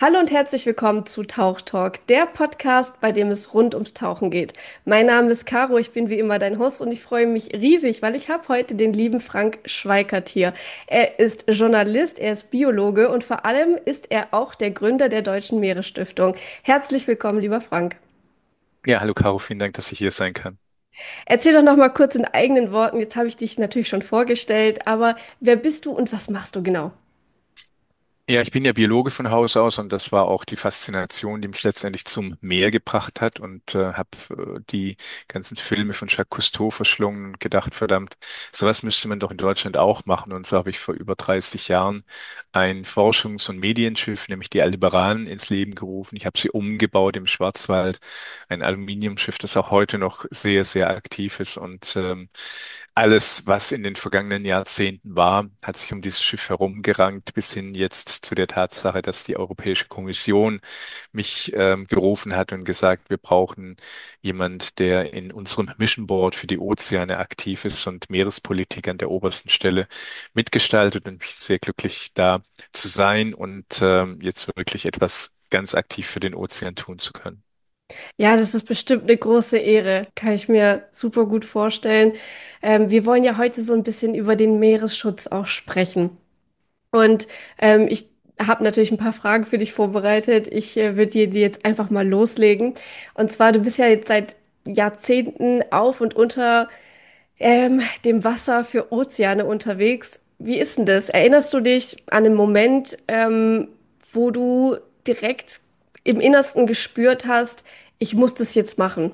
Hallo und herzlich willkommen zu Tauch Talk, der Podcast, bei dem es rund ums Tauchen geht. Mein Name ist Caro, ich bin wie immer dein Host und ich freue mich riesig, weil ich habe heute den lieben Frank Schweikert hier. Er ist Journalist, er ist Biologe und vor allem ist er auch der Gründer der Deutschen Meeresstiftung. Herzlich willkommen, lieber Frank. Ja, hallo Caro, vielen Dank, dass ich hier sein kann. Erzähl doch noch mal kurz in eigenen Worten, jetzt habe ich dich natürlich schon vorgestellt, aber wer bist du und was machst du genau? Ja, ich bin ja Biologe von Haus aus und das war auch die Faszination, die mich letztendlich zum Meer gebracht hat und habe die ganzen Filme von Jacques Cousteau verschlungen und gedacht, verdammt, sowas müsste man doch in Deutschland auch machen. Und so habe ich vor über 30 Jahren ein Forschungs- und Medienschiff, nämlich die Aldebaran, ins Leben gerufen. Ich habe sie umgebaut im Schwarzwald, ein Aluminiumschiff, das auch heute noch sehr, sehr aktiv ist und alles, was in den vergangenen Jahrzehnten war, hat sich um dieses Schiff herumgerankt, bis hin jetzt zu der Tatsache, dass die Europäische Kommission mich gerufen hat und gesagt, wir brauchen jemand, der in unserem Mission Board für die Ozeane aktiv ist und Meerespolitik an der obersten Stelle mitgestaltet, und mich sehr glücklich, da zu sein und jetzt wirklich etwas ganz aktiv für den Ozean tun zu können. Ja, das ist bestimmt eine große Ehre, kann ich mir super gut vorstellen. Wir wollen ja heute so ein bisschen über den Meeresschutz auch sprechen. Und ich habe natürlich ein paar Fragen für dich vorbereitet. Ich würde dir die jetzt einfach mal loslegen. Und zwar, du bist ja jetzt seit Jahrzehnten auf und unter dem Wasser für Ozeane unterwegs. Wie ist denn das? Erinnerst du dich an einen Moment, wo du direkt im Innersten gespürt hast, ich muss das jetzt machen?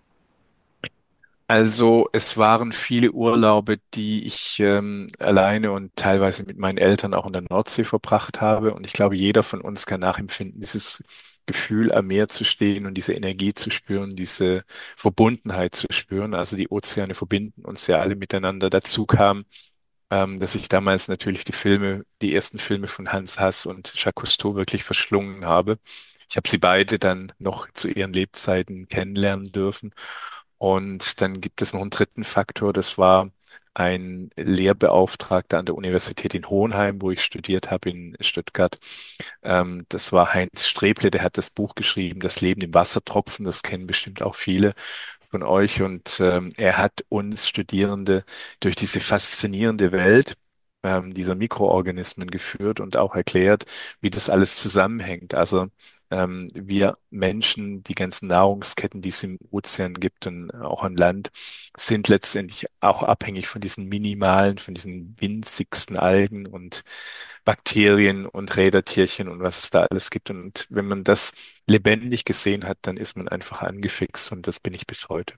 Also es waren viele Urlaube, die ich alleine und teilweise mit meinen Eltern auch in der Nordsee verbracht habe. Und ich glaube, jeder von uns kann nachempfinden, dieses Gefühl, am Meer zu stehen und diese Energie zu spüren, diese Verbundenheit zu spüren. Also die Ozeane verbinden uns ja alle miteinander. Dazu kam, dass ich damals natürlich die ersten Filme von Hans Hass und Jacques Cousteau wirklich verschlungen habe. Ich habe sie beide dann noch zu ihren Lebzeiten kennenlernen dürfen. Und dann gibt es noch einen dritten Faktor, das war ein Lehrbeauftragter an der Universität in Hohenheim, wo ich studiert habe in Stuttgart. Das war Heinz Streble, der hat das Buch geschrieben, Das Leben im Wassertropfen, das kennen bestimmt auch viele von euch. Und er hat uns Studierende durch diese faszinierende Welt dieser Mikroorganismen geführt und auch erklärt, wie das alles zusammenhängt. Also wir Menschen, die ganzen Nahrungsketten, die es im Ozean gibt und auch an Land, sind letztendlich auch abhängig von diesen winzigsten Algen und Bakterien und Rädertierchen und was es da alles gibt. Und wenn man das lebendig gesehen hat, dann ist man einfach angefixt, und das bin ich bis heute.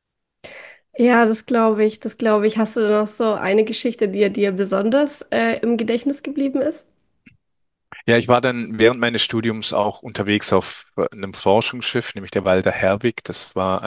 Ja, das glaube ich, das glaube ich. Hast du noch so eine Geschichte, die dir besonders im Gedächtnis geblieben ist? Ja, ich war dann während meines Studiums auch unterwegs auf einem Forschungsschiff, nämlich der Walder Herwig. Das war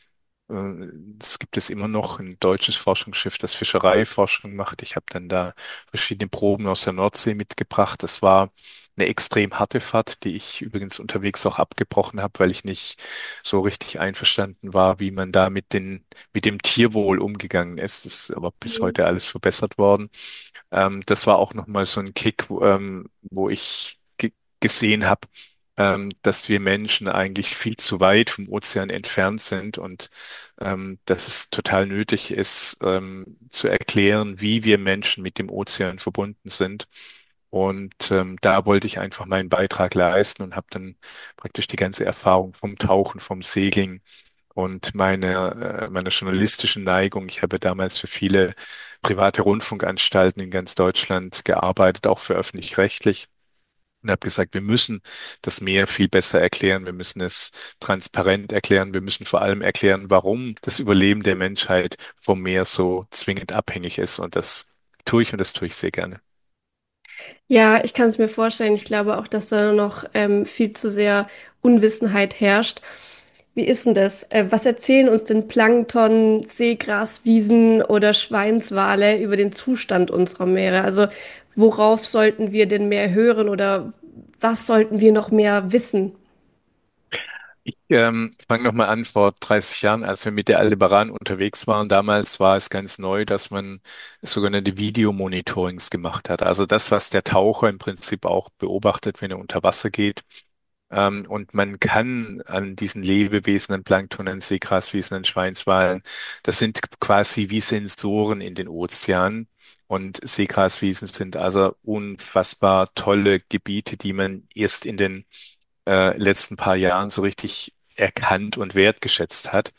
das gibt es immer noch, ein deutsches Forschungsschiff, das Fischereiforschung macht. Ich habe dann da verschiedene Proben aus der Nordsee mitgebracht. Das war eine extrem harte Fahrt, die ich übrigens unterwegs auch abgebrochen habe, weil ich nicht so richtig einverstanden war, wie man da mit dem Tierwohl umgegangen ist. Das ist aber bis Mhm. heute alles verbessert worden. Das war auch nochmal so ein Kick, wo ich ge gesehen habe, dass wir Menschen eigentlich viel zu weit vom Ozean entfernt sind, und dass es total nötig ist, zu erklären, wie wir Menschen mit dem Ozean verbunden sind. Und da wollte ich einfach meinen Beitrag leisten und habe dann praktisch die ganze Erfahrung vom Tauchen, vom Segeln und meiner journalistischen Neigung. Ich habe damals für viele private Rundfunkanstalten in ganz Deutschland gearbeitet, auch für öffentlich-rechtlich. Und habe gesagt, wir müssen das Meer viel besser erklären. Wir müssen es transparent erklären. Wir müssen vor allem erklären, warum das Überleben der Menschheit vom Meer so zwingend abhängig ist. Und das tue ich, und das tue ich sehr gerne. Ja, ich kann es mir vorstellen. Ich glaube auch, dass da noch viel zu sehr Unwissenheit herrscht. Wie ist denn das? Was erzählen uns denn Plankton, Seegraswiesen oder Schweinswale über den Zustand unserer Meere? Also worauf sollten wir denn mehr hören oder was sollten wir noch mehr wissen? Ich fange nochmal an, vor 30 Jahren, als wir mit der Aldebaran unterwegs waren. Damals war es ganz neu, dass man sogenannte Videomonitorings gemacht hat. Also das, was der Taucher im Prinzip auch beobachtet, wenn er unter Wasser geht. Und man kann an diesen Lebewesen, an Plankton, an Seegraswiesen, an Schweinswalen, das sind quasi wie Sensoren in den Ozeanen. Und Seegraswiesen sind also unfassbar tolle Gebiete, die man erst in den letzten paar Jahren so richtig erkannt und wertgeschätzt hat.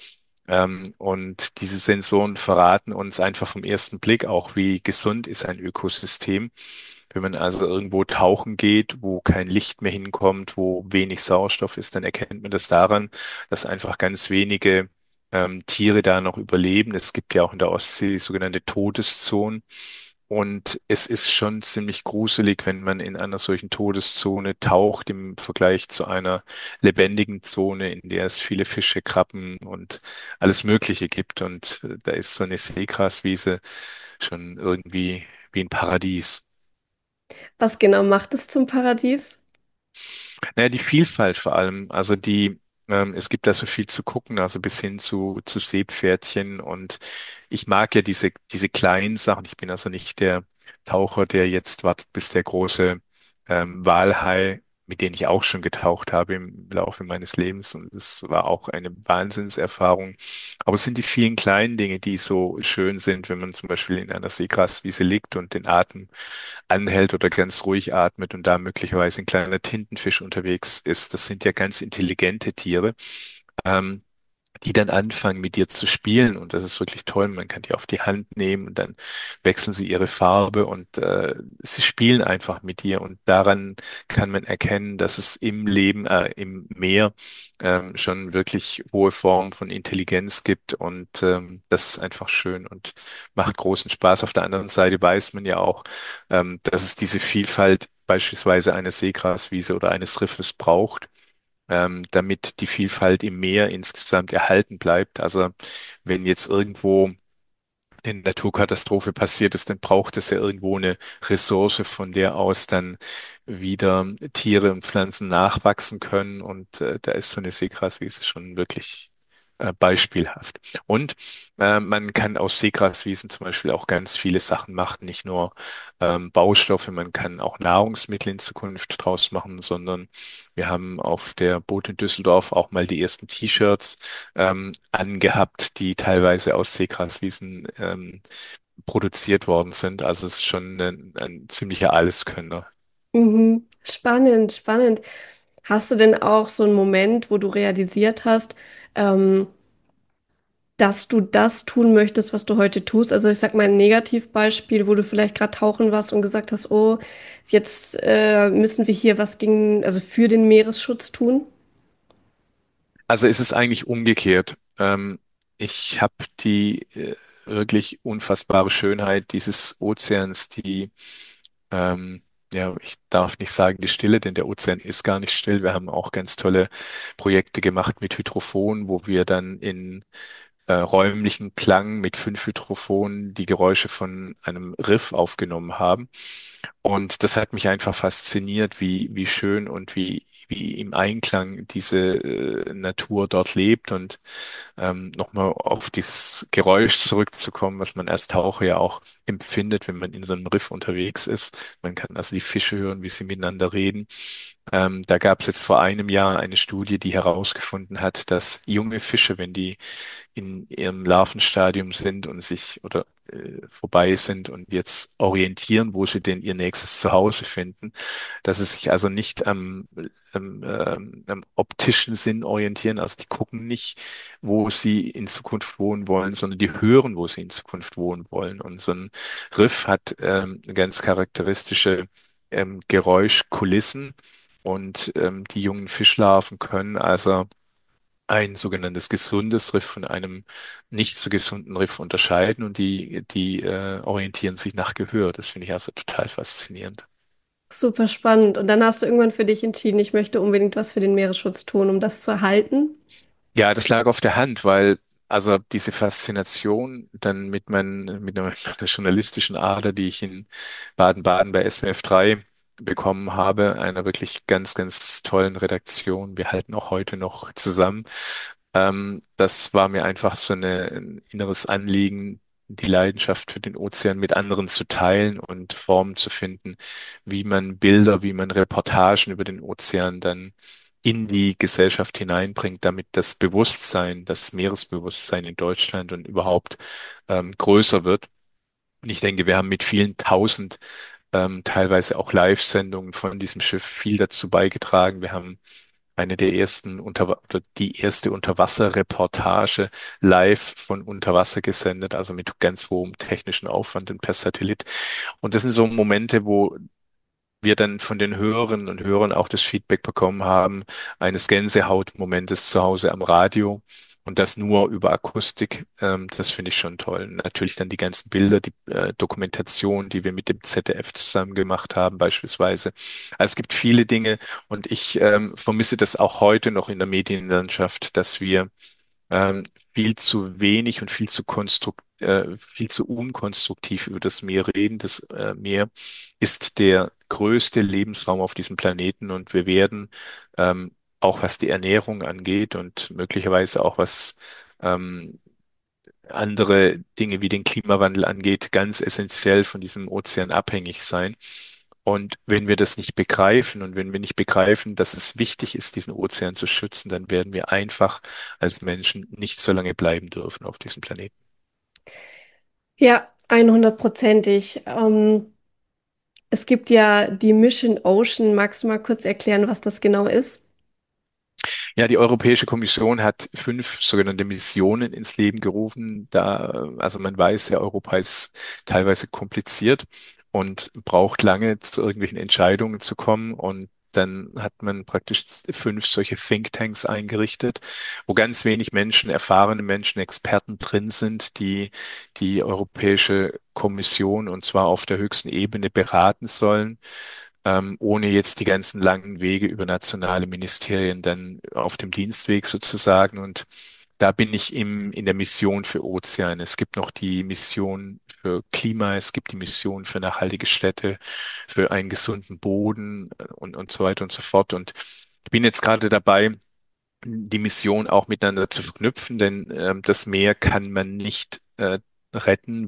Und diese Sensoren verraten uns einfach vom ersten Blick auch, wie gesund ist ein Ökosystem. Wenn man also irgendwo tauchen geht, wo kein Licht mehr hinkommt, wo wenig Sauerstoff ist, dann erkennt man das daran, dass einfach ganz wenige Tiere da noch überleben. Es gibt ja auch in der Ostsee sogenannte Todeszonen. Und es ist schon ziemlich gruselig, wenn man in einer solchen Todeszone taucht im Vergleich zu einer lebendigen Zone, in der es viele Fische, Krabben und alles Mögliche gibt. Und da ist so eine Seegraswiese schon irgendwie wie ein Paradies. Was genau macht es zum Paradies? Naja, die Vielfalt vor allem. Also es gibt da so viel zu gucken, also bis hin zu Seepferdchen. Und ich mag ja diese kleinen Sachen. Ich bin also nicht der Taucher, der jetzt wartet, bis der große Walhai, mit dem ich auch schon getaucht habe im Laufe meines Lebens. Und es war auch eine Wahnsinnserfahrung. Aber es sind die vielen kleinen Dinge, die so schön sind, wenn man zum Beispiel in einer Seegraswiese liegt und den Atem anhält oder ganz ruhig atmet und da möglicherweise ein kleiner Tintenfisch unterwegs ist. Das sind ja ganz intelligente Tiere. Ähm, Die dann anfangen mit dir zu spielen und das ist wirklich toll. Man kann die auf die Hand nehmen und dann wechseln sie ihre Farbe und sie spielen einfach mit dir und daran kann man erkennen, dass es im Leben, im Meer schon wirklich hohe Formen von Intelligenz gibt und das ist einfach schön und macht großen Spaß. Auf der anderen Seite weiß man ja auch, dass es diese Vielfalt beispielsweise einer Seegraswiese oder eines Riffes braucht, damit die Vielfalt im Meer insgesamt erhalten bleibt. Also wenn jetzt irgendwo eine Naturkatastrophe passiert ist, dann braucht es ja irgendwo eine Ressource, von der aus dann wieder Tiere und Pflanzen nachwachsen können. Und da ist so eine Seegraswiese schon wirklich beispielhaft. Und man kann aus Seegraswiesen zum Beispiel auch ganz viele Sachen machen, nicht nur Baustoffe, man kann auch Nahrungsmittel in Zukunft draus machen, sondern wir haben auf der Boot in Düsseldorf auch mal die ersten T-Shirts angehabt, die teilweise aus Seegraswiesen produziert worden sind. Also es ist schon ein ziemlicher Alleskönner. Mhm. Spannend, spannend. Hast du denn auch so einen Moment, wo du realisiert hast, ähm, dass du das tun möchtest, was du heute tust? Also ich sag mal ein Negativbeispiel, wo du vielleicht gerade tauchen warst und gesagt hast, oh, jetzt müssen wir hier was gegen, also für den Meeresschutz tun. Also ist es eigentlich umgekehrt. Ich habe die wirklich unfassbare Schönheit dieses Ozeans, ja, ich darf nicht sagen die Stille, denn der Ozean ist gar nicht still. Wir haben auch ganz tolle Projekte gemacht mit Hydrophon, wo wir dann in räumlichen Klang mit 5 Hydrophonen die Geräusche von einem Riff aufgenommen haben. Und das hat mich einfach fasziniert, wie schön und wie im Einklang diese Natur dort lebt. Und nochmal auf dieses Geräusch zurückzukommen, was man als Taucher ja auch empfindet, wenn man in so einem Riff unterwegs ist. Man kann also die Fische hören, wie sie miteinander reden. Da gab es jetzt vor einem Jahr eine Studie, die herausgefunden hat, dass junge Fische, wenn die in ihrem Larvenstadium sind und sich oder vorbei sind und jetzt orientieren, wo sie denn ihr nächstes Zuhause finden, dass sie sich also nicht am optischen Sinn orientieren, also die gucken nicht, wo sie in Zukunft wohnen wollen, sondern die hören, wo sie in Zukunft wohnen wollen. Und so ein Riff hat eine ganz charakteristische Geräuschkulissen und die jungen Fischlarven können also ein sogenanntes gesundes Riff von einem nicht so gesunden Riff unterscheiden und die orientieren sich nach Gehör. Das finde ich also total faszinierend. Super spannend. Und dann hast du irgendwann für dich entschieden, ich möchte unbedingt was für den Meeresschutz tun, um das zu erhalten. Ja, das lag auf der Hand, weil also diese Faszination dann mit einer journalistischen Ader, die ich in Baden-Baden bei SWF 3 bekommen habe, einer wirklich ganz, ganz tollen Redaktion. Wir halten auch heute noch zusammen. Das war mir einfach ein inneres Anliegen, die Leidenschaft für den Ozean mit anderen zu teilen und Formen zu finden, wie man Bilder, wie man Reportagen über den Ozean dann in die Gesellschaft hineinbringt, damit das Bewusstsein, das Meeresbewusstsein in Deutschland und überhaupt größer wird. Und ich denke, wir haben mit vielen tausend teilweise auch Live-Sendungen von diesem Schiff viel dazu beigetragen. Wir haben eine der ersten oder die erste Unterwasserreportage live von unter Wasser gesendet, also mit ganz hohem technischen Aufwand und per Satellit. Und das sind so Momente, wo wir dann von den Hörerinnen und Hörern auch das Feedback bekommen haben, eines Gänsehautmomentes zu Hause am Radio und das nur über Akustik. Das finde ich schon toll. Natürlich dann die ganzen Bilder, die Dokumentation, die wir mit dem ZDF zusammen gemacht haben, beispielsweise. Also es gibt viele Dinge und ich vermisse das auch heute noch in der Medienlandschaft, dass wir viel zu wenig und viel zu unkonstruktiv über das Meer reden. Das Meer ist der größte Lebensraum auf diesem Planeten und wir werden auch was die Ernährung angeht und möglicherweise auch was ähm, andere Dinge wie den Klimawandel angeht, ganz essentiell von diesem Ozean abhängig sein. Und wenn wir das nicht begreifen und wenn wir nicht begreifen, dass es wichtig ist, diesen Ozean zu schützen, dann werden wir einfach als Menschen nicht so lange bleiben dürfen auf diesem Planeten. Ja, 100%ig. Es gibt ja die Mission Ocean. Magst du mal kurz erklären, was das genau ist? Ja, die Europäische Kommission hat 5 sogenannte Missionen ins Leben gerufen. Also man weiß ja, Europa ist teilweise kompliziert und braucht lange zu irgendwelchen Entscheidungen zu kommen. Und dann hat man praktisch 5 solche Thinktanks eingerichtet, wo ganz wenig Menschen, erfahrene Menschen, Experten drin sind, die die Europäische Kommission und zwar auf der höchsten Ebene beraten sollen, ohne jetzt die ganzen langen Wege über nationale Ministerien dann auf dem Dienstweg sozusagen. Und da bin ich in der Mission für Ozean. Es gibt noch die Mission für Klima, es gibt die Mission für nachhaltige Städte, für einen gesunden Boden und so weiter und so fort. Und ich bin jetzt gerade dabei, die Mission auch miteinander zu verknüpfen, denn das Meer kann man nicht retten,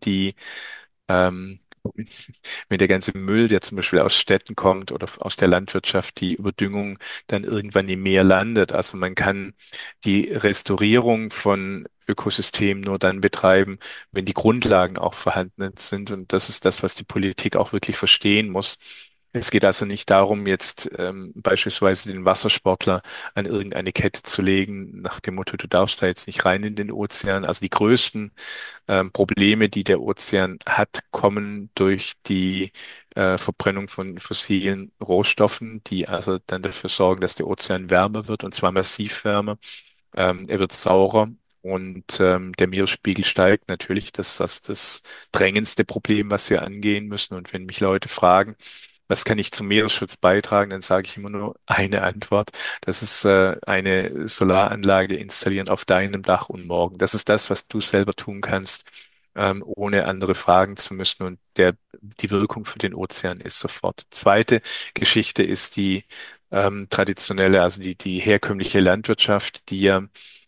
ähm, wenn der ganze Müll, der zum Beispiel aus Städten kommt oder aus der Landwirtschaft, die Überdüngung dann irgendwann im Meer landet. Also man kann die Restaurierung von Ökosystemen nur dann betreiben, wenn die Grundlagen auch vorhanden sind. Und das ist das, was die Politik auch wirklich verstehen muss. Es geht also nicht darum, jetzt beispielsweise den Wassersportler an irgendeine Kette zu legen, nach dem Motto, du darfst da jetzt nicht rein in den Ozean. Also die größten Probleme, die der Ozean hat, kommen durch die Verbrennung von fossilen Rohstoffen, die also dann dafür sorgen, dass der Ozean wärmer wird, und zwar massiv wärmer. Er wird saurer und der Meeresspiegel steigt. Natürlich, das ist das drängendste Problem, was wir angehen müssen. Und wenn mich Leute fragen, was kann ich zum Meeresschutz beitragen, dann sage ich immer nur eine Antwort. Das ist eine Solaranlage installieren auf deinem Dach und morgen. Das ist das, was du selber tun kannst, ohne andere fragen zu müssen. Und die Wirkung für den Ozean ist sofort. Zweite Geschichte ist die traditionelle, also die herkömmliche Landwirtschaft, die ja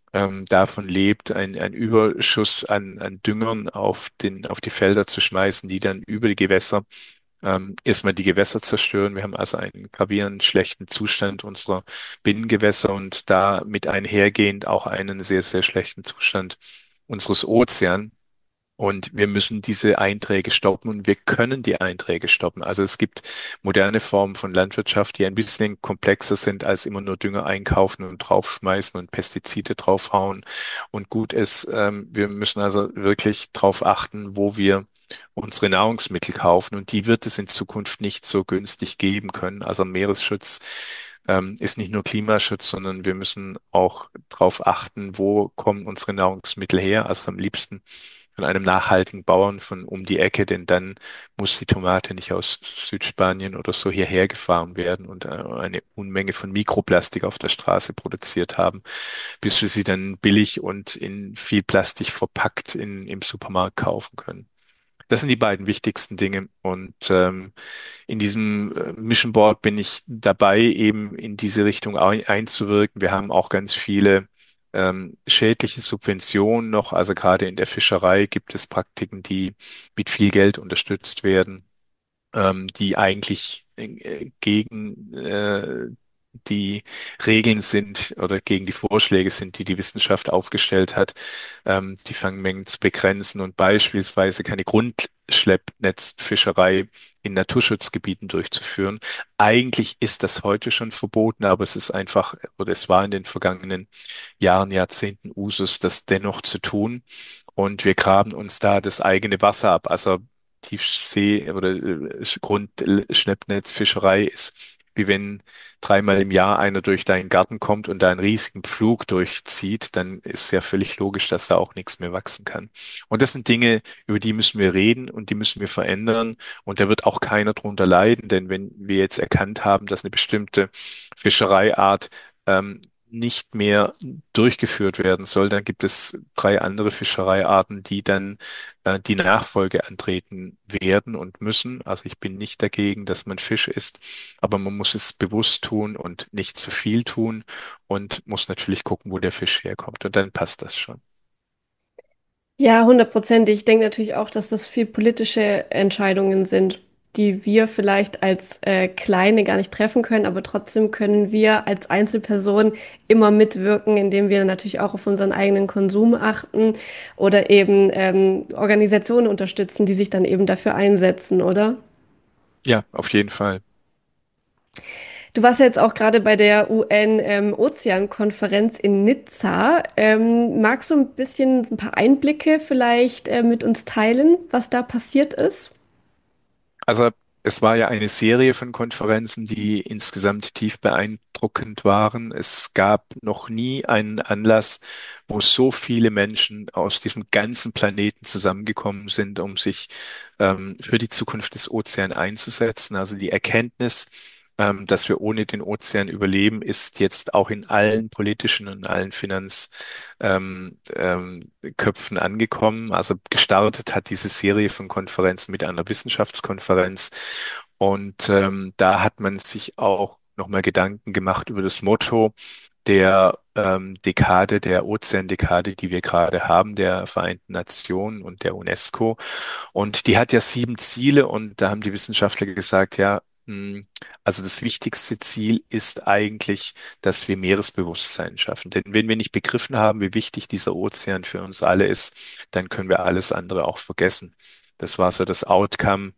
davon lebt, ein Überschuss an Düngern auf die Felder zu schmeißen, die dann über die Gewässer erstmal die Gewässer zerstören. Wir haben also einen gravierend schlechten Zustand unserer Binnengewässer und da mit einhergehend auch einen sehr, sehr schlechten Zustand unseres Ozeans. Und wir müssen diese Einträge stoppen und wir können die Einträge stoppen. Also es gibt moderne Formen von Landwirtschaft, die ein bisschen komplexer sind als immer nur Dünger einkaufen und draufschmeißen und Pestizide draufhauen. Und gut ist, wir müssen also wirklich darauf achten, wo wir unsere Nahrungsmittel kaufen. Und die wird es in Zukunft nicht so günstig geben können. Also Meeresschutz ist nicht nur Klimaschutz, sondern wir müssen auch darauf achten, wo kommen unsere Nahrungsmittel her. Also am liebsten von einem nachhaltigen Bauern von um die Ecke, denn dann muss die Tomate nicht aus Südspanien oder so hierher gefahren werden und eine Unmenge von Mikroplastik auf der Straße produziert haben, bis wir sie dann billig und in viel Plastik verpackt im Supermarkt kaufen können. Das sind die beiden wichtigsten Dinge. Und in diesem Mission Board bin ich dabei, eben in diese Richtung einzuwirken. Wir haben auch ganz viele schädliche Subventionen noch. Also gerade in der Fischerei gibt es Praktiken, die mit viel Geld unterstützt werden, die eigentlich gegen die Regeln sind oder gegen die Vorschläge sind, die die Wissenschaft aufgestellt hat, die Fangmengen zu begrenzen und beispielsweise keine Grundschleppnetzfischerei in Naturschutzgebieten durchzuführen. Eigentlich ist das heute schon verboten, aber es ist einfach, oder es war in den vergangenen Jahren, Jahrzehnten Usus, das dennoch zu tun. Und wir graben uns da das eigene Wasser ab. Also Tiefsee- oder Grundschleppnetzfischerei ist wie wenn dreimal im Jahr einer durch deinen Garten kommt und da einen riesigen Pflug durchzieht, dann ist ja völlig logisch, dass da auch nichts mehr wachsen kann. Und das sind Dinge, über die müssen wir reden und die müssen wir verändern. Und da wird auch keiner drunter leiden, denn wenn wir jetzt erkannt haben, dass eine bestimmte Fischereiart nicht mehr durchgeführt werden soll, dann gibt es drei andere Fischereiarten, die dann die Nachfolge antreten werden und müssen. Also ich bin nicht dagegen, dass man Fisch isst, aber man muss es bewusst tun und nicht zu viel tun und muss natürlich gucken, wo der Fisch herkommt. Und dann passt das schon. Ja, hundertprozentig. Ich denke natürlich auch, dass das viel politische Entscheidungen sind, die wir vielleicht als Kleine gar nicht treffen können, aber trotzdem können wir als Einzelperson immer mitwirken, indem wir natürlich auch auf unseren eigenen Konsum achten oder eben Organisationen unterstützen, die sich dann eben dafür einsetzen, oder? Ja, auf jeden Fall. Du warst ja jetzt auch gerade bei der UN-Ozeankonferenz in Nizza. Magst du ein bisschen, ein paar Einblicke vielleicht mit uns teilen, was da passiert ist? Also es war ja eine Serie von Konferenzen, die insgesamt tief beeindruckend waren. Es gab noch nie einen Anlass, wo so viele Menschen aus diesem ganzen Planeten zusammengekommen sind, um sich für die Zukunft des Ozeans einzusetzen. Also die Erkenntnis, dass wir ohne den Ozean überleben, ist jetzt auch in allen politischen und allen Köpfen angekommen. Also gestartet hat diese Serie von Konferenzen mit einer Wissenschaftskonferenz. Und da hat man sich auch nochmal Gedanken gemacht über das Motto der Dekade, der Ozeandekade, die wir gerade haben, der Vereinten Nationen und der UNESCO. Und die hat ja 7 Ziele und da haben die Wissenschaftler gesagt, ja, also das wichtigste Ziel ist eigentlich, dass wir Meeresbewusstsein schaffen. Denn wenn wir nicht begriffen haben, wie wichtig dieser Ozean für uns alle ist, dann können wir alles andere auch vergessen. Das war so das Outcome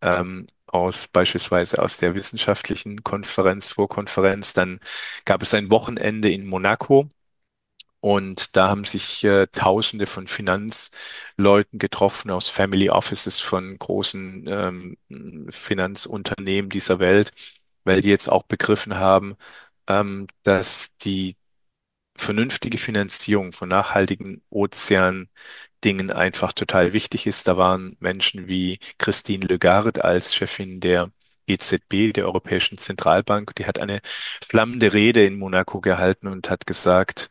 aus beispielsweise aus der wissenschaftlichen Konferenz, Vorkonferenz. Dann gab es ein Wochenende in Monaco. Und da haben sich Tausende von Finanzleuten getroffen aus Family Offices von großen Finanzunternehmen dieser Welt, weil die jetzt auch begriffen haben, dass die vernünftige Finanzierung von nachhaltigen Ozeandingen einfach total wichtig ist. Da waren Menschen wie Christine Lagarde als Chefin der EZB, der Europäischen Zentralbank, die hat eine flammende Rede in Monaco gehalten und hat gesagt,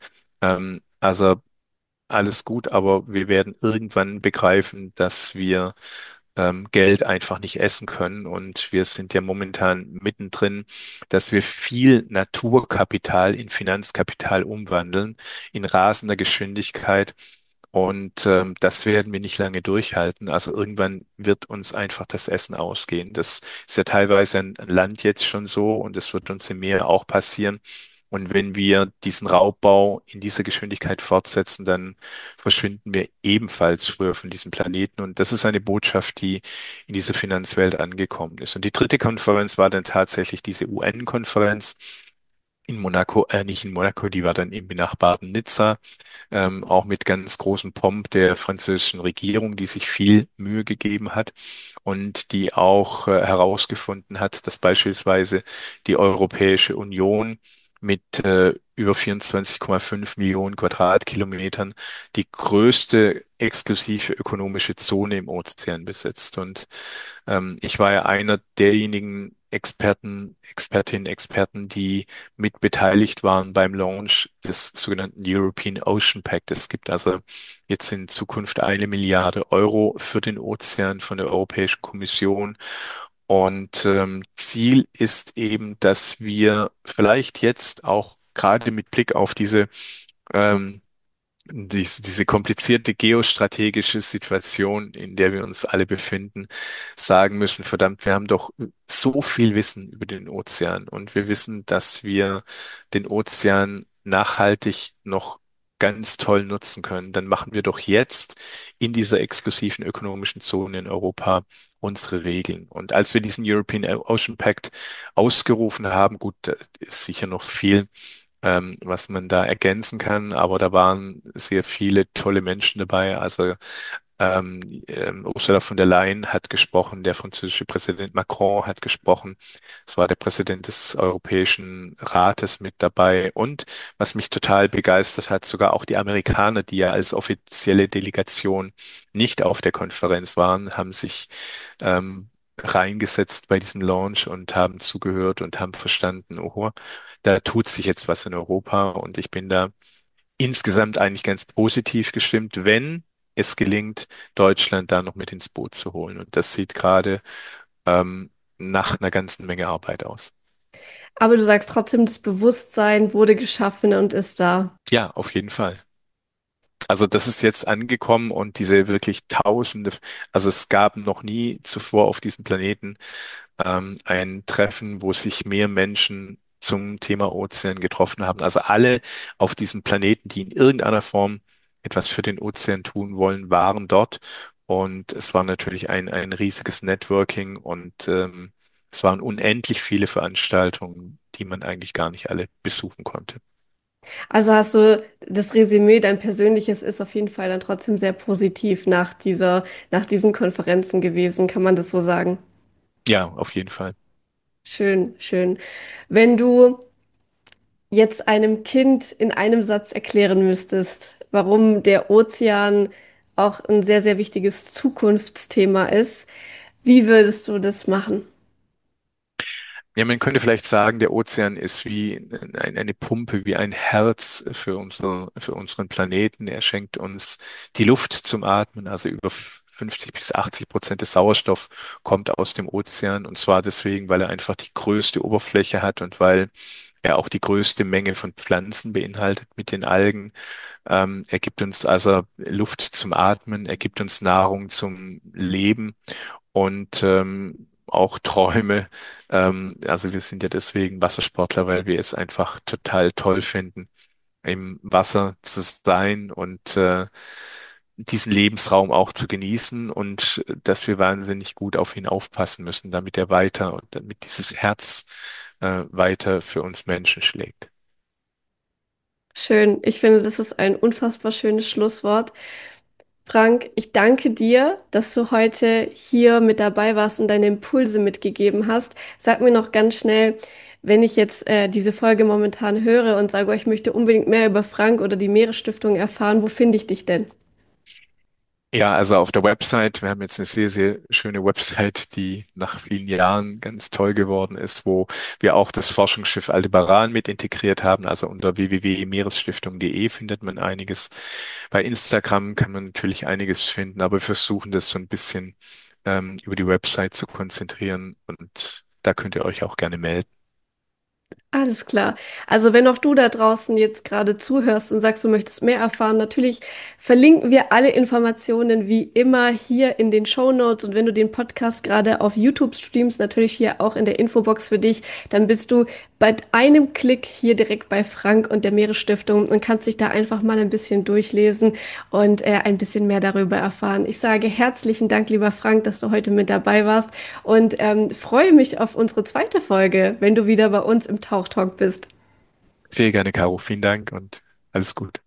also alles gut, aber wir werden irgendwann begreifen, dass wir Geld einfach nicht essen können. Und wir sind ja momentan mittendrin, dass wir viel Naturkapital in Finanzkapital umwandeln, in rasender Geschwindigkeit. Und das werden wir nicht lange durchhalten. Also irgendwann wird uns einfach das Essen ausgehen. Das ist ja teilweise ein Land jetzt schon so und es wird uns im Meer auch passieren. Und wenn wir diesen Raubbau in dieser Geschwindigkeit fortsetzen, dann verschwinden wir ebenfalls früher von diesem Planeten. Und das ist eine Botschaft, die in dieser Finanzwelt angekommen ist. Und die dritte Konferenz war dann tatsächlich diese UN-Konferenz in Monaco, nicht in Monaco, die war dann im benachbarten Nizza, auch mit ganz großem Pomp der französischen Regierung, die sich viel Mühe gegeben hat und die auch herausgefunden hat, dass beispielsweise die Europäische Union mit über 24,5 Millionen Quadratkilometern die größte exklusive ökonomische Zone im Ozean besitzt. Und ich war ja einer derjenigen Expertinnen, Experten, die mit beteiligt waren beim Launch des sogenannten European Ocean Pact. Es gibt also jetzt in Zukunft 1 Milliarde Euro für den Ozean von der Europäischen Kommission. Und Ziel ist eben, dass wir vielleicht jetzt auch gerade mit Blick auf ähm, diese komplizierte geostrategische Situation, in der wir uns alle befinden, sagen müssen, verdammt, wir haben doch so viel Wissen über den Ozean und wir wissen, dass wir den Ozean nachhaltig noch ganz toll nutzen können. Dann machen wir doch jetzt in dieser exklusiven ökonomischen Zone in Europa unsere Regeln. Und als wir diesen European Ocean Pact ausgerufen haben, gut, da ist sicher noch viel was man da ergänzen kann. Aber da waren sehr viele tolle Menschen dabei. Also Ursula von der Leyen hat gesprochen, der französische Präsident Macron hat gesprochen. Es war der Präsident des Europäischen Rates mit dabei. Und was mich total begeistert hat, sogar auch die Amerikaner, die ja als offizielle Delegation nicht auf der Konferenz waren, haben sich reingesetzt bei diesem Launch und haben zugehört und haben verstanden, oh, da tut sich jetzt was in Europa und ich bin da insgesamt eigentlich ganz positiv gestimmt, wenn es gelingt, Deutschland da noch mit ins Boot zu holen. Und das sieht gerade nach einer ganzen Menge Arbeit aus. Aber du sagst trotzdem, das Bewusstsein wurde geschaffen und ist da. Ja, auf jeden Fall. Also das ist jetzt angekommen und diese wirklich Tausende, also es gab noch nie zuvor auf diesem Planeten ein Treffen, wo sich mehr Menschen zum Thema Ozean getroffen haben. Also alle auf diesem Planeten, die in irgendeiner Form etwas für den Ozean tun wollen, waren dort. Und es war natürlich ein riesiges Networking und es waren unendlich viele Veranstaltungen, die man eigentlich gar nicht alle besuchen konnte. Also hast du das Resümee, dein persönliches ist auf jeden Fall dann trotzdem sehr positiv nach diesen Konferenzen gewesen, kann man das so sagen? Ja, auf jeden Fall. Schön, schön. Wenn du jetzt einem Kind in einem Satz erklären müsstest, warum der Ozean auch ein sehr, sehr wichtiges Zukunftsthema ist, wie würdest du das machen? Ja, man könnte vielleicht sagen, der Ozean ist wie eine Pumpe, wie ein Herz für unseren Planeten. Er schenkt uns die Luft zum Atmen, also über 50 bis 80% des Sauerstoffs kommt aus dem Ozean. Und zwar deswegen, weil er einfach die größte Oberfläche hat und weil er auch die größte Menge von Pflanzen beinhaltet mit den Algen. Er gibt uns also Luft zum Atmen, er gibt uns Nahrung zum Leben und auch Träume. Also wir sind ja deswegen Wassersportler, weil wir es einfach total toll finden, im Wasser zu sein und diesen Lebensraum auch zu genießen und dass wir wahnsinnig gut auf ihn aufpassen müssen, damit er weiter und damit dieses Herz weiter für uns Menschen schlägt. Schön. Ich finde, das ist ein unfassbar schönes Schlusswort. Frank, ich danke dir, dass du heute hier mit dabei warst und deine Impulse mitgegeben hast. Sag mir noch ganz schnell, wenn ich jetzt diese Folge momentan höre und sage, oh, ich möchte unbedingt mehr über Frank oder die Meeresstiftung erfahren, wo finde ich dich denn? Ja, also auf der Website, wir haben jetzt eine sehr, sehr schöne Website, die nach vielen Jahren ganz toll geworden ist, wo wir auch das Forschungsschiff Aldebaran mit integriert haben. Also unter www.meeresstiftung.de findet man einiges. Bei Instagram kann man natürlich einiges finden, aber wir versuchen das so ein bisschen über die Website zu konzentrieren und da könnt ihr euch auch gerne melden. Alles klar. Also wenn auch du da draußen jetzt gerade zuhörst und sagst, du möchtest mehr erfahren, natürlich verlinken wir alle Informationen wie immer hier in den Shownotes. Und wenn du den Podcast gerade auf YouTube streamst, natürlich hier auch in der Infobox für dich, dann bist du bei einem Klick hier direkt bei Frank und der Meeresstiftung und kannst dich da einfach mal ein bisschen durchlesen und ein bisschen mehr darüber erfahren. Ich sage herzlichen Dank, lieber Frank, dass du heute mit dabei warst und freue mich auf unsere zweite Folge, wenn du wieder bei uns im Tauchtalk bist. Sehr gerne, Caro. Vielen Dank und alles gut.